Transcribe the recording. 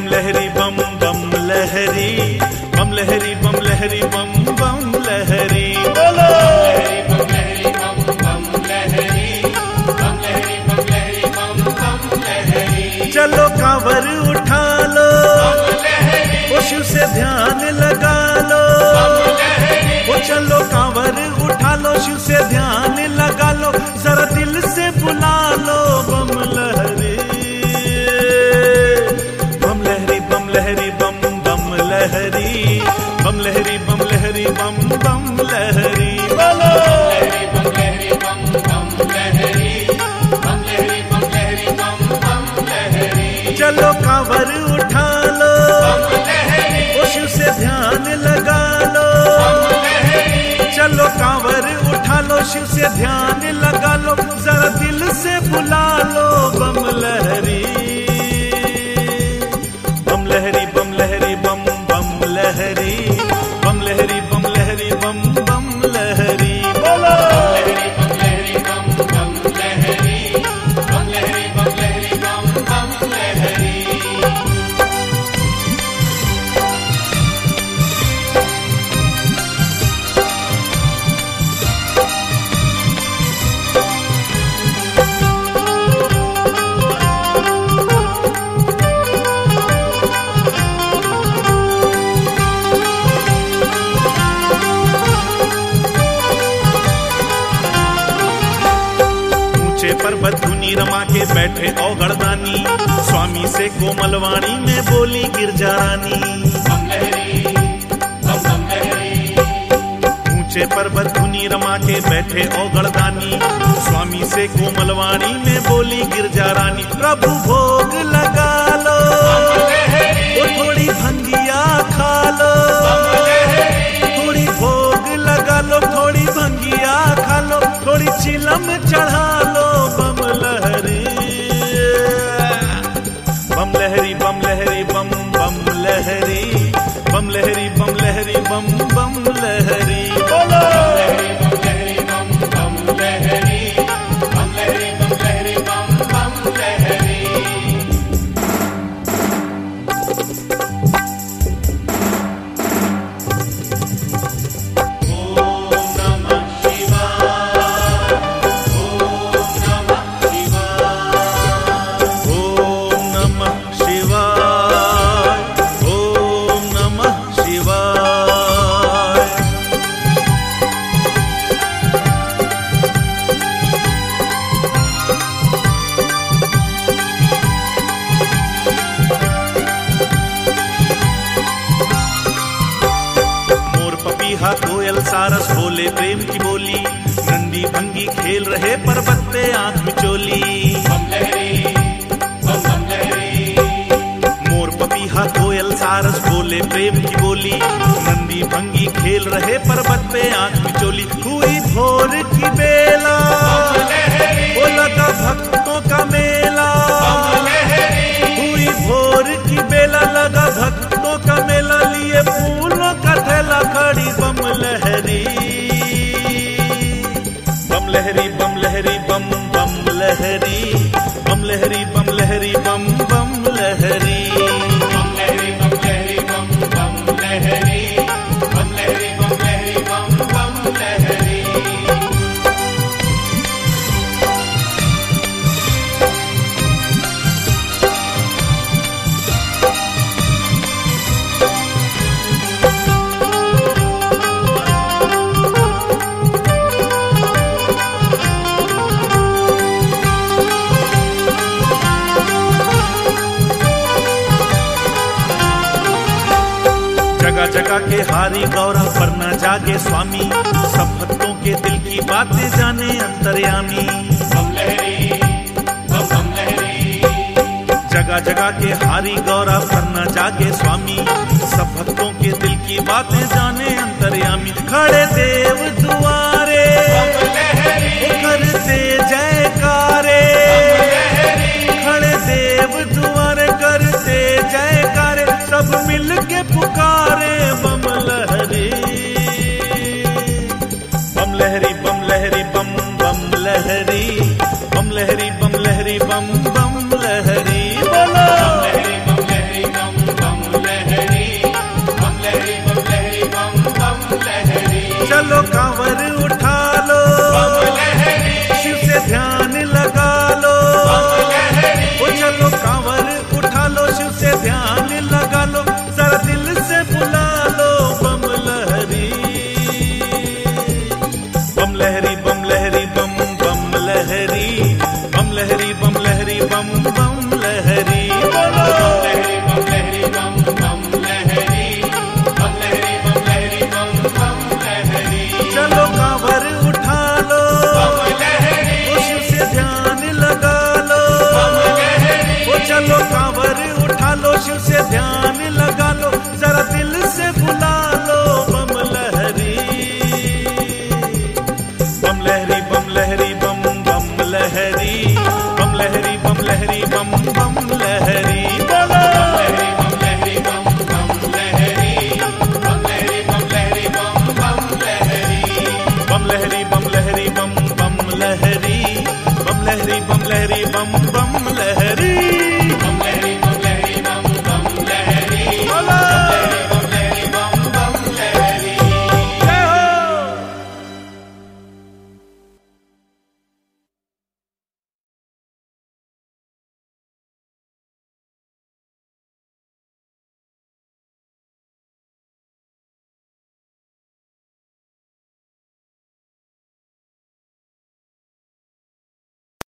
लहरी बम बम लहरी, बम लहरी बम लहरी बम बम लहरी। बोलो बम लहरी बम बम लहरी, बम लहरी बम लहरी बम बम लहरी। चलो कांवर उठा लो, वो शिव से ध्यान लगा लो। वो चलो कांवर उठा लो, शिव से ध्यान लगा लो, जरा दिल से बुला लो बम लहरी। बम लहरी बम लहरी बम बम लहरी, बम लहरी बम लहरी बम बम लहरी। बोलो बम लहरी बम बम लहरी, बम लहरी बम लहरी बम बम लहरी। चलो कांवर उठा लो, वो शिव से ध्यान लगा लो। चलो कांवर उठा लो, शिव से ध्यान लगा लो, जरा दिल से बुला लो बम लहरी। बम लहरी बम लहरी बम बम लहरी, बम लहरी बम लहरी बम बम लहरी। बोलो बम लहरी बम बम लहरी, बम लहरी बम लहरी बम बम लहरी। ऊंचे पर्वत धुनी रमा के बैठे औगड़दानी, स्वामी से कोमलवाणी में बोली गिरजा रानी। बम लहरी बम बम लहरी, ऊंचे पर्वत धुनी रमा के बैठे औगड़दानी, स्वामी से कोमलवाणी में बोली गिरजा रानी। प्रभु भोग लगा लो, वो थोड़ी भंगिया खा लो। थोड़ी भोग लगा लो, थोड़ी भंगिया खा लो, थोड़ी चिलम चढ़ा लो बम लहरी। बम लहरी बम लहरी बम बम लहरी, बम लहरी बम लहरी बम बम लहरी। बोलो बम लहरी बम बम लहरी, बम लहरी बम लहरी बम बम लहरी। ओम नमः शिवाय, ओम नमः शिवाय। ओम नमः शिवाय, ओम नमः शिवाय। मोर पपीहा कोयल सारस बोले प्रेम की बोली, नंदी भंगी खेल रहे पर्वत पे आंख मिचोली। बम लहरी बम बम लहरी, मोर पपीहा कोयल सारस बोले प्रेम की बोली, नंदी भंगी खेल रहे पर्वत पे आंख मिचोली। हुई भोर की बेला, वो लगा भक्तों का मेला। हुई भोर की बेला, लगा भक्तों का मेला, लिए फूलों का थैला खड़ी बम लहरी। बम लहरी बम लहरी बम बम लहरी, बम लहरी बम लहरी बम बम लहरी। बम लहरी बम लहरी बम बम लहरी, बम लहरी बम लहरी बम बम लहरी। जगह जगह के हारी गौरा पर न जागे स्वामी, सब भक्तों के दिल की बातें जाने अंतर्यामी। बम लहरी बम बम लहरी, जगह जगह के हारी गौरा पर न जागे स्वामी, सब भक्तों के दिल की बातें जाने अंतर्यामी। खड़े देव दुआरे, करते जयकारे। खड़े देव दुआरे करते जयकारे,